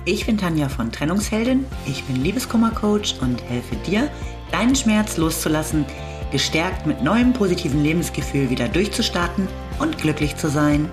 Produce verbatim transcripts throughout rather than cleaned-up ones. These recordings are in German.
Ich bin Tanja von Trennungsheldin, ich bin Liebeskummer-Coach und helfe dir, deinen Schmerz loszulassen, gestärkt mit neuem positiven Lebensgefühl wieder durchzustarten und glücklich zu sein.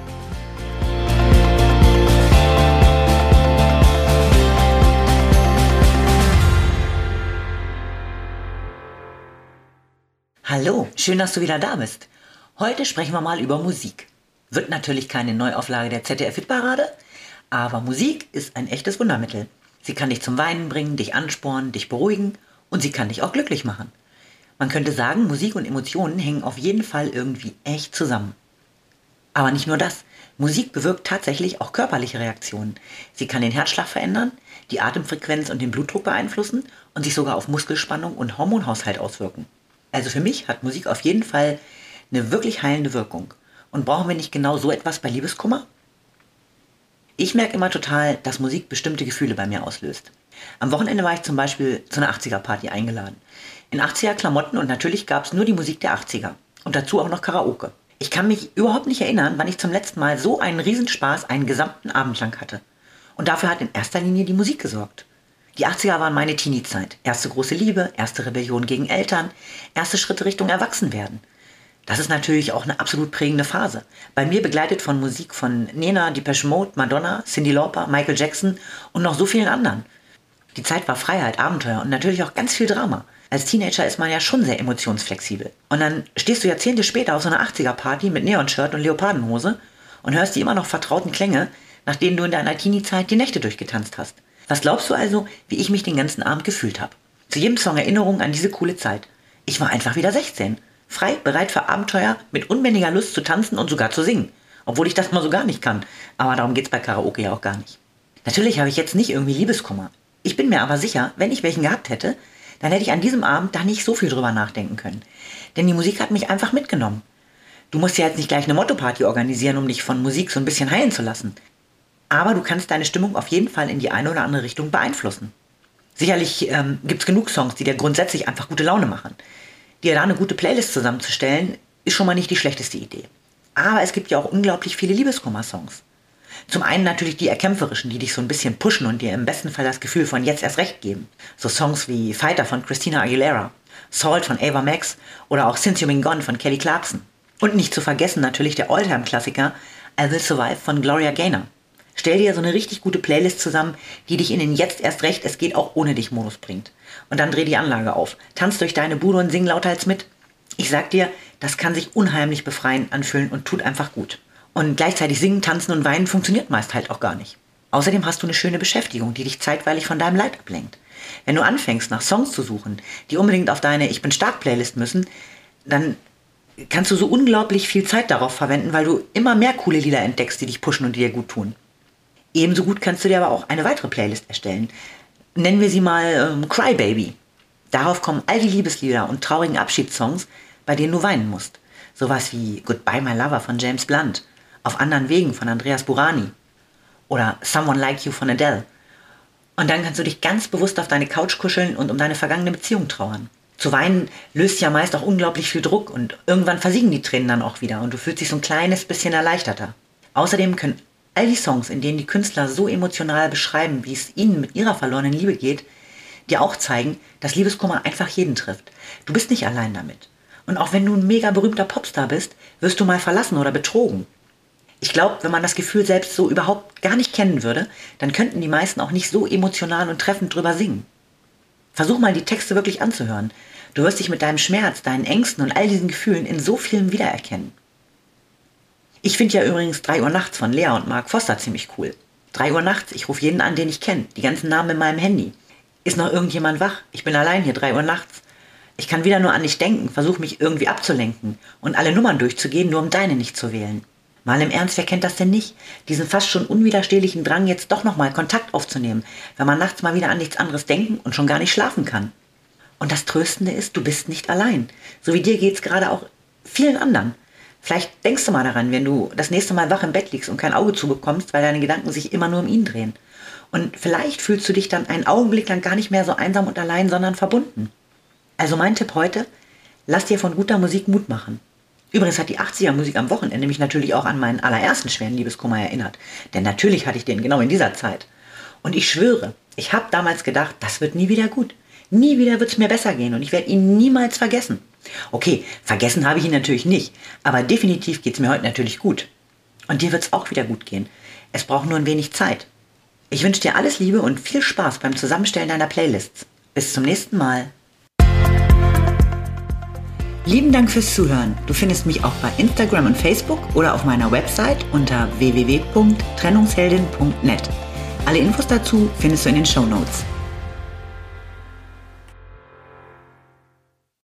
Hallo, schön, dass du wieder da bist. Heute sprechen wir mal über Musik. Wird natürlich keine Neuauflage der Z D F-Hitparade, aber Musik ist ein echtes Wundermittel. Sie kann dich zum Weinen bringen, dich anspornen, dich beruhigen und sie kann dich auch glücklich machen. Man könnte sagen, Musik und Emotionen hängen auf jeden Fall irgendwie echt zusammen. Aber nicht nur das. Musik bewirkt tatsächlich auch körperliche Reaktionen. Sie kann den Herzschlag verändern, die Atemfrequenz und den Blutdruck beeinflussen und sich sogar auf Muskelspannung und Hormonhaushalt auswirken. Also für mich hat Musik auf jeden Fall eine wirklich heilende Wirkung. Und brauchen wir nicht genau so etwas bei Liebeskummer? Ich merke immer total, dass Musik bestimmte Gefühle bei mir auslöst. Am Wochenende war ich zum Beispiel zu einer achtziger-Party eingeladen. In achtziger-Klamotten und natürlich gab es nur die Musik der achtziger. Und dazu auch noch Karaoke. Ich kann mich überhaupt nicht erinnern, wann ich zum letzten Mal so einen Riesenspaß einen gesamten Abend lang hatte. Und dafür hat in erster Linie die Musik gesorgt. Die achtziger waren meine Teenie-Zeit. Erste große Liebe, erste Rebellion gegen Eltern, erste Schritte Richtung Erwachsenwerden. Das ist natürlich auch eine absolut prägende Phase. Bei mir begleitet von Musik von Nena, Depeche Mode, Madonna, Cyndi Lauper, Michael Jackson und noch so vielen anderen. Die Zeit war Freiheit, Abenteuer und natürlich auch ganz viel Drama. Als Teenager ist man ja schon sehr emotionsflexibel. Und dann stehst du Jahrzehnte später auf so einer achtziger-Party mit Neonshirt und Leopardenhose und hörst die immer noch vertrauten Klänge, nach denen du in deiner Teenie-Zeit die Nächte durchgetanzt hast. Was glaubst du also, wie ich mich den ganzen Abend gefühlt habe? Zu jedem Song Erinnerung an diese coole Zeit. Ich war einfach wieder sechzehn. Frei, bereit für Abenteuer, mit unbändiger Lust zu tanzen und sogar zu singen. Obwohl ich das mal so gar nicht kann. Aber darum geht's bei Karaoke ja auch gar nicht. Natürlich habe ich jetzt nicht irgendwie Liebeskummer. Ich bin mir aber sicher, wenn ich welchen gehabt hätte, dann hätte ich an diesem Abend da nicht so viel drüber nachdenken können. Denn die Musik hat mich einfach mitgenommen. Du musst ja jetzt nicht gleich eine Motto-Party organisieren, um dich von Musik so ein bisschen heilen zu lassen. Aber du kannst deine Stimmung auf jeden Fall in die eine oder andere Richtung beeinflussen. Sicherlich ähm, gibt's genug Songs, die dir grundsätzlich einfach gute Laune machen. Dir da eine gute Playlist zusammenzustellen, ist schon mal nicht die schlechteste Idee. Aber es gibt ja auch unglaublich viele Liebeskummer-Songs. Zum einen natürlich die erkämpferischen, die dich so ein bisschen pushen und dir im besten Fall das Gefühl von jetzt erst recht geben. So Songs wie Fighter von Christina Aguilera, Salt von Ava Max oder auch Since You've Been Gone von Kelly Clarkson. Und nicht zu vergessen natürlich der Alltime-Klassiker I Will Survive von Gloria Gaynor. Stell dir so eine richtig gute Playlist zusammen, die dich in den jetzt erst recht, es geht auch ohne dich Modus bringt. Und dann dreh die Anlage auf. Tanz durch deine Bude und sing lauthals mit. Ich sag dir, das kann sich unheimlich befreiend anfühlen und tut einfach gut. Und gleichzeitig singen, tanzen und weinen funktioniert meist halt auch gar nicht. Außerdem hast du eine schöne Beschäftigung, die dich zeitweilig von deinem Leid ablenkt. Wenn du anfängst, nach Songs zu suchen, die unbedingt auf deine Ich bin stark Playlist müssen, dann kannst du so unglaublich viel Zeit darauf verwenden, weil du immer mehr coole Lieder entdeckst, die dich pushen und die dir gut tun. Ebenso gut kannst du dir aber auch eine weitere Playlist erstellen. Nennen wir sie mal ähm, Cry Baby. Darauf kommen all die Liebeslieder und traurigen Abschiedssongs, bei denen du weinen musst. Sowas wie Goodbye My Lover von James Blunt, Auf anderen Wegen von Andreas Burani oder Someone Like You von Adele. Und dann kannst du dich ganz bewusst auf deine Couch kuscheln und um deine vergangene Beziehung trauern. Zu weinen löst ja meist auch unglaublich viel Druck und irgendwann versiegen die Tränen dann auch wieder und du fühlst dich so ein kleines bisschen erleichterter. Außerdem können all die Songs, in denen die Künstler so emotional beschreiben, wie es ihnen mit ihrer verlorenen Liebe geht, dir auch zeigen, dass Liebeskummer einfach jeden trifft. Du bist nicht allein damit. Und auch wenn du ein mega berühmter Popstar bist, wirst du mal verlassen oder betrogen. Ich glaube, wenn man das Gefühl selbst so überhaupt gar nicht kennen würde, dann könnten die meisten auch nicht so emotional und treffend drüber singen. Versuch mal die Texte wirklich anzuhören. Du wirst dich mit deinem Schmerz, deinen Ängsten und all diesen Gefühlen in so vielem wiedererkennen. Ich finde ja übrigens drei Uhr nachts von Lea und Mark Foster ziemlich cool. drei Uhr nachts, ich rufe jeden an, den ich kenne. Die ganzen Namen in meinem Handy. Ist noch irgendjemand wach? Ich bin allein hier, drei Uhr nachts. Ich kann wieder nur an dich denken, versuche mich irgendwie abzulenken und alle Nummern durchzugehen, nur um deine nicht zu wählen. Mal im Ernst, wer kennt das denn nicht? Diesen fast schon unwiderstehlichen Drang, jetzt doch nochmal Kontakt aufzunehmen, wenn man nachts mal wieder an nichts anderes denken und schon gar nicht schlafen kann. Und das Tröstende ist, du bist nicht allein. So wie dir geht's gerade auch vielen anderen. Vielleicht denkst du mal daran, wenn du das nächste Mal wach im Bett liegst und kein Auge zubekommst, weil deine Gedanken sich immer nur um ihn drehen. Und vielleicht fühlst du dich dann einen Augenblick lang gar nicht mehr so einsam und allein, sondern verbunden. Also mein Tipp heute, lass dir von guter Musik Mut machen. Übrigens hat die achtziger-Musik am Wochenende mich natürlich auch an meinen allerersten schweren Liebeskummer erinnert. Denn natürlich hatte ich den genau in dieser Zeit. Und ich schwöre, ich habe damals gedacht, das wird nie wieder gut. Nie wieder wird es mir besser gehen und ich werde ihn niemals vergessen. Okay, vergessen habe ich ihn natürlich nicht, aber definitiv geht es mir heute natürlich gut. Und dir wird es auch wieder gut gehen. Es braucht nur ein wenig Zeit. Ich wünsche dir alles Liebe und viel Spaß beim Zusammenstellen deiner Playlists. Bis zum nächsten Mal. Lieben Dank fürs Zuhören. Du findest mich auch bei Instagram und Facebook oder auf meiner Website unter w w w punkt trennungsheldin punkt net. Alle Infos dazu findest du in den Shownotes.